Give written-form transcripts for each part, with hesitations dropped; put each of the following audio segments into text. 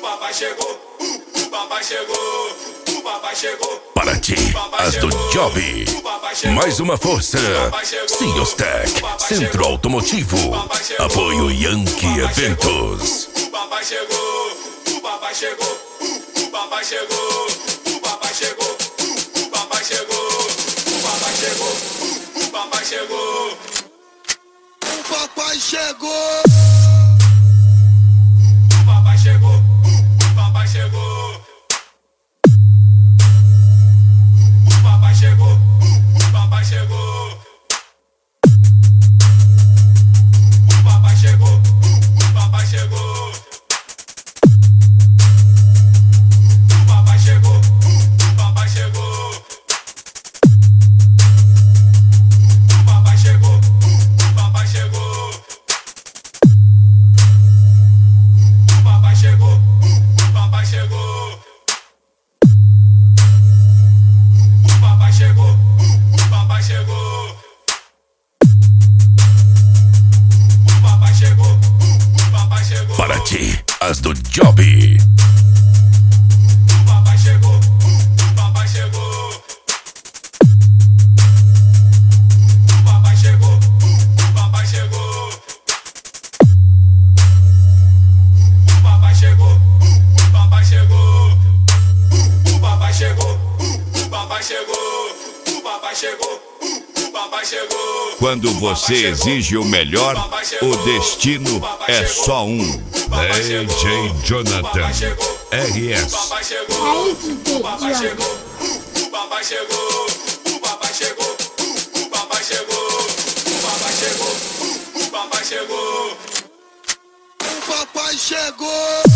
papai chegou, o papai chegou, o papai chegou. Paraty, as do Job. Mais uma força. Ciostec, Centro Automotivo. Apoio Yankee Eventos. O papai chegou, o papai chegou, o papai chegou, o papai chegou, o papai chegou, o papai chegou, o papai chegou. O papai chegou. O papai chegou, o papai chegou. O papai chegou, o papai chegou. O papai chegou, o papai chegou. O papai chegou, o papai chegou. O papai chegou, o papai chegou. O papai chegou, o papai chegou. O papai chegou, o papai chegou. O papai chegou, o papai chegou. Paraty, as do Job. O papai chegou, o papai chegou. O papai chegou, o papai chegou. O papai chegou, o papai chegou. O papai chegou, o papai chegou. O papai chegou, o papai chegou. Quando você exige o melhor, o destino é só um. DJ Jonathan RS. Papai chegou, Aí, DJ o papai Jonathan. chegou, o papai chegou, o papai chegou, o papai chegou, o papai chegou, o papai chegou. O papai chegou.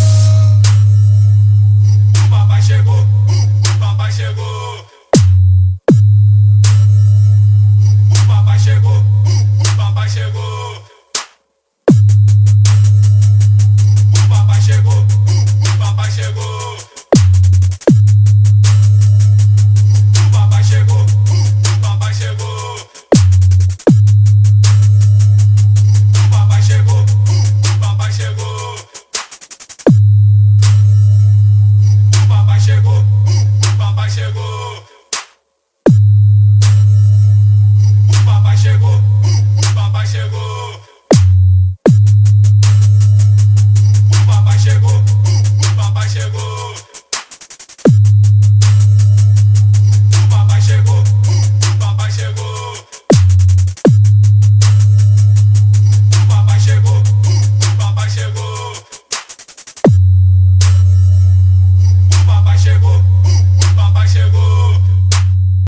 O papai chegou, o papai chegou. O papai chegou, o papai chegou.